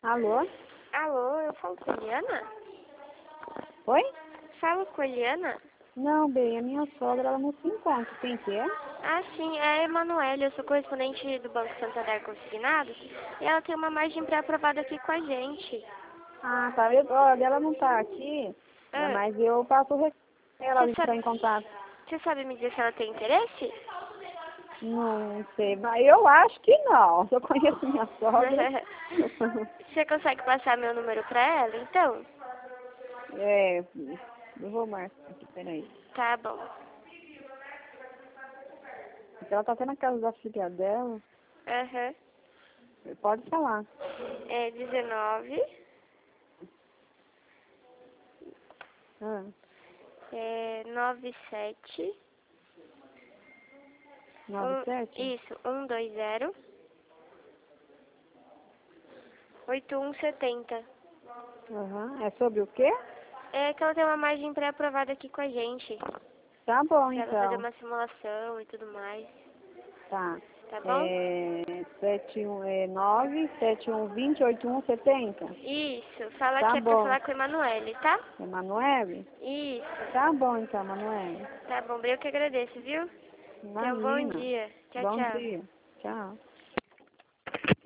Alô? Alô, eu falo com a Eliana? Oi? Falo com a Eliana? Não, bem, a minha sogra, ela não se encontra. Quem que é? Ah, sim, é a Emanuele, eu sou correspondente do Banco Santander Consignados e ela tem uma margem pré-aprovada aqui com a gente. Ah, tá. Olha, ela não tá aqui, né, Ah, mas eu passo o recado pra ela você entrar sabe, em contato. você sabe me dizer se ela tem interesse? Não sei, mas eu acho que não. Eu conheço minha sogra. Você consegue passar meu número pra ela, então? É, eu vou marcar aqui, peraí. Tá bom. Ela tá até na casa da filha dela. Aham. Pode falar. É 19, Ah, 97, 97? isso, 120, 8170. Aham. É sobre o quê? É que ela tem uma margem pré-aprovada aqui com a gente. Tá bom, Pra ela fazer então. uma simulação e tudo mais. Tá. Tá bom? É 7120-8170. Isso. Fala Tá que é pra bom. falar com a Emanuele, tá? Emanuele? Isso. Tá bom então, Emanuele. Tá bom. Eu que agradeço, viu? Tenha um bom Imagina. dia. Tchau, Bom tchau. dia. Tchau.